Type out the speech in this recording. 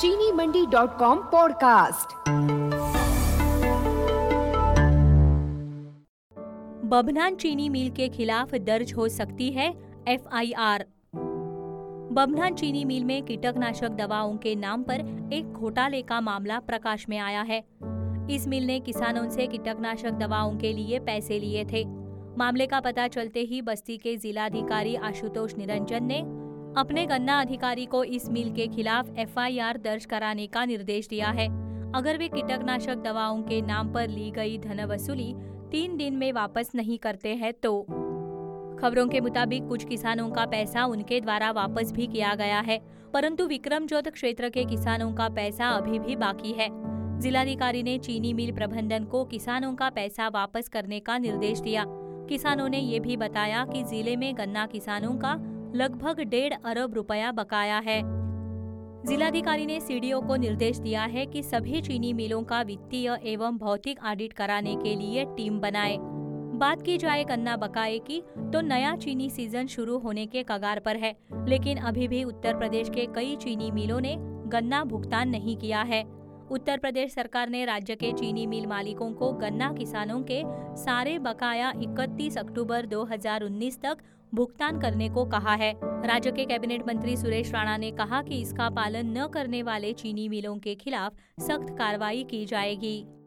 चीनीमंडी.com podcast. Babhnan चीनी मिल के खिलाफ दर्ज हो सकती है FIR। बभनान चीनी मिल में कीटनाशक दवाओं के नाम पर एक घोटाले का मामला प्रकाश में आया है। इस मिल ने किसानों से कीटनाशक दवाओं के लिए पैसे लिए थे। मामले का पता चलते ही बस्ती के जिलाधिकारी आशुतोष निरंजन ने अपने गन्ना अधिकारी को इस मिल के खिलाफ FIR दर्ज कराने का निर्देश दिया है। अगर वे कीटनाशक दवाओं के नाम पर ली गई धन वसूली 3 दिन में वापस नहीं करते हैं तो। खबरों के मुताबिक कुछ किसानों का पैसा उनके द्वारा वापस भी किया गया है, परंतु विक्रमजोत क्षेत्र के किसानों का पैसा अभी भी बाकी है। जिलाधिकारी ने चीनी मिल प्रबंधन को किसानों का पैसा वापस करने का निर्देश दिया। किसानों ने ये भी बताया कि जिले में गन्ना किसानों का लगभग 1.5 अरब रुपया बकाया है। जिलाधिकारी ने सीडीओ को निर्देश दिया है कि सभी चीनी मिलों का वित्तीय एवं भौतिक ऑडिट कराने के लिए टीम बनाए। बात की जाए गन्ना बकाये की तो नया चीनी सीजन शुरू होने के कगार पर है, लेकिन अभी भी उत्तर प्रदेश के कई चीनी मिलों ने गन्ना भुगतान नहीं किया है। उत्तर प्रदेश सरकार ने राज्य के चीनी मिल मालिकों को गन्ना किसानों के सारे बकाया 31 अक्टूबर 2019 तक भुगतान करने को कहा है। राज्य के कैबिनेट मंत्री सुरेश राणा ने कहा कि इसका पालन न करने वाले चीनी मिलों के खिलाफ सख्त कार्रवाई की जाएगी।